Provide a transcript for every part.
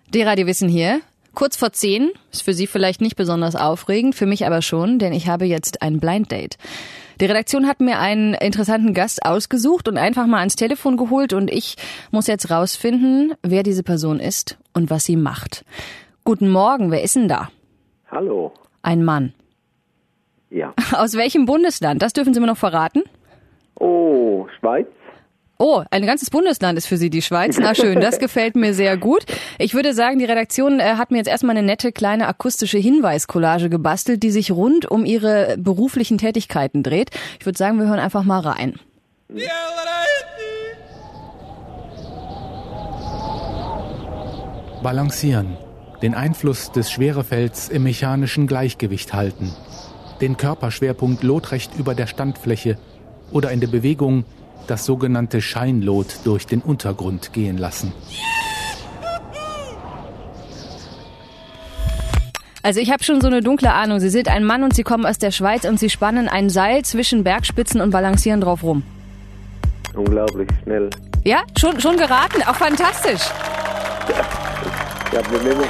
Die Radiowissen hier. Kurz vor 10, ist für Sie vielleicht nicht besonders aufregend, für mich aber schon, denn ich habe jetzt ein Blind Date. Die Redaktion hat mir einen interessanten Gast ausgesucht und einfach mal ans Telefon geholt und ich muss jetzt rausfinden, wer diese Person ist und was sie macht. Guten Morgen, wer ist denn da? Hallo. Ein Mann. Ja. Aus welchem Bundesland? Das dürfen Sie mir noch verraten? Oh, Schweiz? Oh, ein ganzes Bundesland ist für Sie die Schweiz. Na schön, das gefällt mir sehr gut. Ich würde sagen, die Redaktion hat mir jetzt erstmal eine nette kleine akustische Hinweiscollage gebastelt, die sich rund um Ihre beruflichen Tätigkeiten dreht. Ich würde sagen, wir hören einfach mal rein. Balancieren. Den Einfluss des Schwerefelds im mechanischen Gleichgewicht halten. Den Körperschwerpunkt lotrecht über der Standfläche oder in der Bewegung das sogenannte Scheinlot durch den Untergrund gehen lassen. Also ich habe schon so eine dunkle Ahnung. Sie sind ein Mann und Sie kommen aus der Schweiz und Sie spannen ein Seil zwischen Bergspitzen und balancieren drauf rum. Unglaublich schnell. Ja, schon geraten. Auch fantastisch. Ja,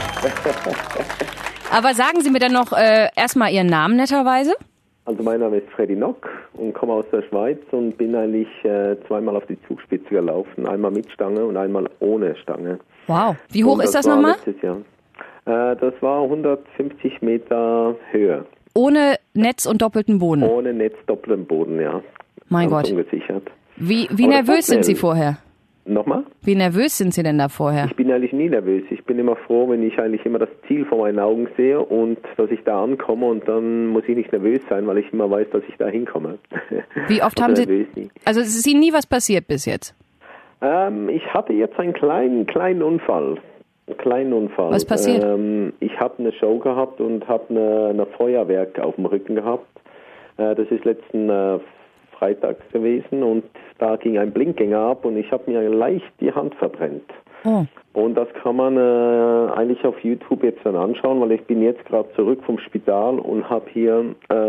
Aber sagen Sie mir dann noch erstmal Ihren Namen netterweise. Also mein Name ist Freddy Nock und komme aus der Schweiz und bin eigentlich zweimal auf die Zugspitze gelaufen. Einmal mit Stange und einmal ohne Stange. Wow. Wie hoch ist das nochmal? Letztes Jahr. Das war 150 Meter Höhe. Ohne Netz und doppelten Boden? Ohne Netz, doppelten Boden, ja. Mein Gott. Ungesichert. Wie nervös sind Sie vorher? Nochmal? Wie nervös sind Sie denn da vorher? Ich bin eigentlich nie nervös. Ich bin immer froh, wenn ich eigentlich immer das Ziel vor meinen Augen sehe und dass ich da ankomme und dann muss ich nicht nervös sein, weil ich immer weiß, dass ich da hinkomme. Wie oft haben Sie... Also es ist Ihnen nie was passiert bis jetzt? Ich hatte jetzt einen kleinen Unfall. Was passiert? Ich habe eine Show gehabt und habe eine Feuerwerk auf dem Rücken gehabt. Das ist letzten Freitag gewesen und da ging ein Blinkgänger ab und ich habe mir leicht die Hand verbrennt. Oh. Und das kann man eigentlich auf YouTube jetzt dann anschauen, weil ich bin jetzt gerade zurück vom Spital und habe hier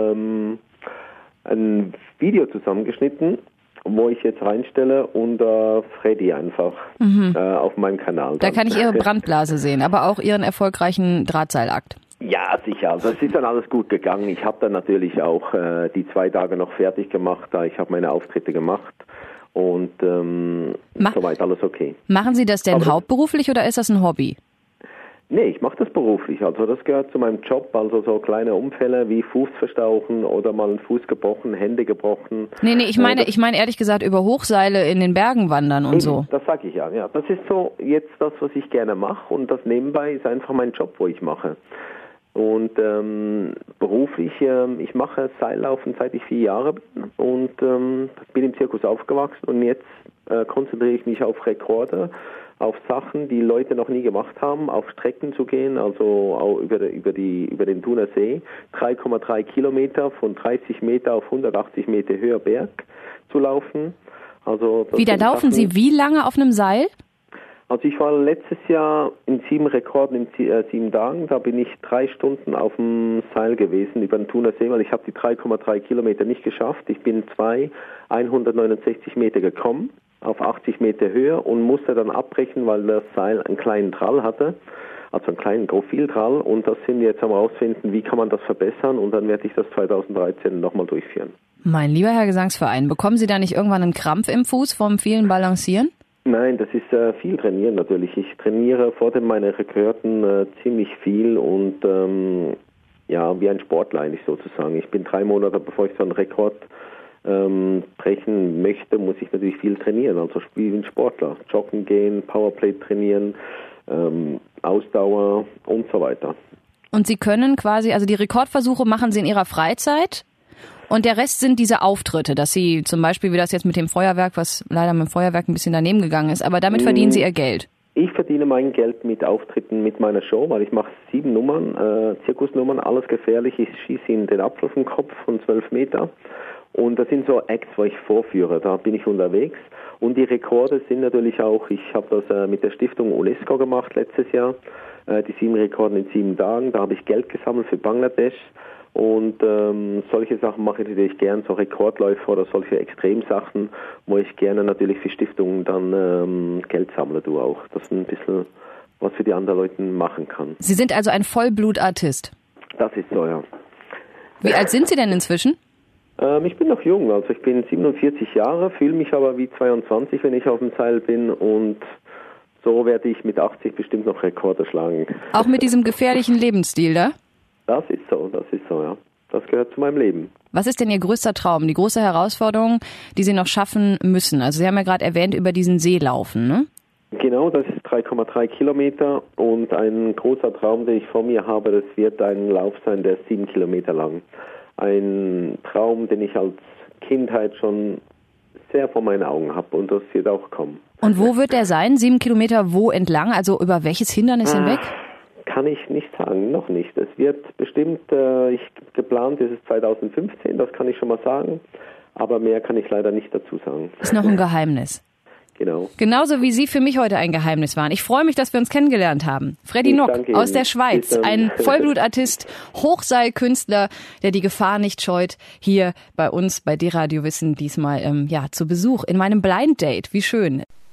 ein Video zusammengeschnitten, wo ich jetzt reinstelle unter Freddy einfach auf meinem Kanal. Da kann ich Ihre Brandblase sehen, aber auch Ihren erfolgreichen Drahtseilakt. Ja, sicher. Also es ist dann alles gut gegangen. Ich habe dann natürlich auch die 2 Tage noch fertig gemacht. Ich habe meine Auftritte gemacht und soweit alles okay. Machen Sie das denn hauptberuflich oder ist das ein Hobby? Nee, ich mache das beruflich. Also das gehört zu meinem Job. Also so kleine Unfälle wie Fußverstauchen oder mal einen Fuß gebrochen, Hände gebrochen. Nee, ich meine ehrlich gesagt über Hochseile in den Bergen wandern und so. Das sage ich ja. Das ist so jetzt das, was ich gerne mache und das nebenbei ist einfach mein Job, wo ich mache. Und beruflich, ich mache Seillaufen seit ich 4 Jahre bin und bin im Zirkus aufgewachsen und jetzt konzentriere ich mich auf Rekorde, auf Sachen, die Leute noch nie gemacht haben, auf Strecken zu gehen, also auch über den Thuner See, 3,3 Kilometer von 30 Meter auf 180 Meter höher Berg zu laufen. Also da laufen Sie wie lange auf einem Seil? Also ich war letztes Jahr in 7 Rekorden in 7 Tagen. Da bin ich 3 Stunden auf dem Seil gewesen über den Thuner See, weil ich habe die 3,3 Kilometer nicht geschafft. Ich bin 169 Meter gekommen auf 80 Meter Höhe und musste dann abbrechen, weil das Seil einen kleinen Trall hatte, also einen kleinen Profiltrall. Und das sind wir jetzt am rausfinden, wie kann man das verbessern und dann werde ich das 2013 nochmal durchführen. Mein lieber Herr Gesangsverein, bekommen Sie da nicht irgendwann einen Krampf im Fuß vom vielen Balancieren? Nein, das ist viel Trainieren natürlich. Ich trainiere vor meinen Rekorden ziemlich viel und wie ein Sportler eigentlich sozusagen. Ich bin 3 Monate, bevor ich so einen Rekord brechen möchte, muss ich natürlich viel trainieren. Also spiele wie ein Sportler. Joggen gehen, Powerplay trainieren, Ausdauer und so weiter. Und Sie können quasi, also die Rekordversuche machen Sie in Ihrer Freizeit? Und der Rest sind diese Auftritte, dass Sie zum Beispiel, wie das jetzt mit dem Feuerwerk, was leider mit dem Feuerwerk ein bisschen daneben gegangen ist, aber damit verdienen Sie Ihr Geld. Ich verdiene mein Geld mit Auftritten mit meiner Show, weil ich mache 7 Nummern, Zirkusnummern, alles gefährlich. Ich schieße Ihnen den Apfel vom Kopf von 12 Meter. Und das sind so Acts, wo ich vorführe, da bin ich unterwegs. Und die Rekorde sind natürlich auch, ich habe das mit der Stiftung UNESCO gemacht letztes Jahr, die 7 Rekorde in 7 Tagen. Da habe ich Geld gesammelt für Bangladesch. Und solche Sachen mache ich natürlich gern, so Rekordläufe oder solche Extremsachen, wo ich gerne natürlich für Stiftungen dann Geld sammle, du auch. Das ist ein bisschen was für die anderen Leute machen kann. Sie sind also ein Vollblutartist. Das ist so, ja. Wie alt sind Sie denn inzwischen? Ich bin noch jung, also ich bin 47 Jahre, fühle mich aber wie 22, wenn ich auf dem Seil bin, und so werde ich mit 80 bestimmt noch Rekorde schlagen. Auch mit diesem gefährlichen Lebensstil, da? Das ist so, ja. Das gehört zu meinem Leben. Was ist denn Ihr größter Traum, die große Herausforderung, die Sie noch schaffen müssen? Also Sie haben ja gerade erwähnt, über diesen See laufen, ne? Genau, das ist 3,3 Kilometer, und ein großer Traum, den ich vor mir habe, das wird ein Lauf sein, der ist 7 Kilometer lang. Ein Traum, den ich als Kindheit schon sehr vor meinen Augen habe, und das wird auch kommen. Und wo wird der sein? 7 Kilometer wo entlang? Also über welches Hindernis hinweg? Kann ich nicht sagen, noch nicht. Es wird bestimmt, geplant ist es 2015, das kann ich schon mal sagen, aber mehr kann ich leider nicht dazu sagen. Ist noch ein Geheimnis. Genau. Genauso wie Sie für mich heute ein Geheimnis waren. Ich freue mich, dass wir uns kennengelernt haben. Freddy Nock aus der Schweiz, ein Vollblutartist, Hochseilkünstler, der die Gefahr nicht scheut, hier bei uns bei D-Radio Wissen diesmal zu Besuch in meinem Blind Date. Wie schön.